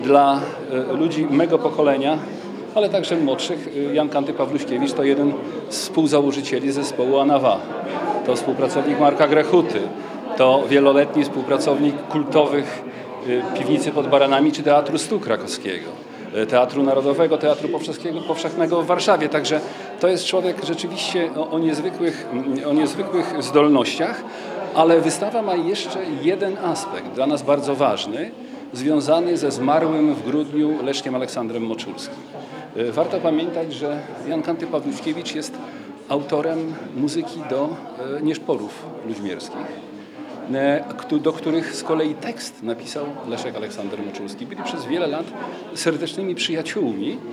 Dla ludzi mego pokolenia, ale także młodszych, Jan Kanty Pawluśkiewicz to jeden z współzałożycieli zespołu Anawa. To współpracownik Marka Grechuty. To wieloletni współpracownik kultowych Piwnicy pod Baranami czy Teatru Stu Krakowskiego, Teatru Narodowego, Teatru Powszechnego w Warszawie. Także to jest człowiek rzeczywiście o niezwykłych zdolnościach, ale wystawa ma jeszcze jeden aspekt, dla nas bardzo ważny, związany ze zmarłym w grudniu Leszkiem Aleksandrem Moczulskim. Warto pamiętać, że Jan Kanty Pawluśkiewicz jest autorem muzyki do nieszporów luźmierskich, do których z kolei tekst napisał Leszek Aleksander Moczulski. Byli przez wiele lat serdecznymi przyjaciółmi.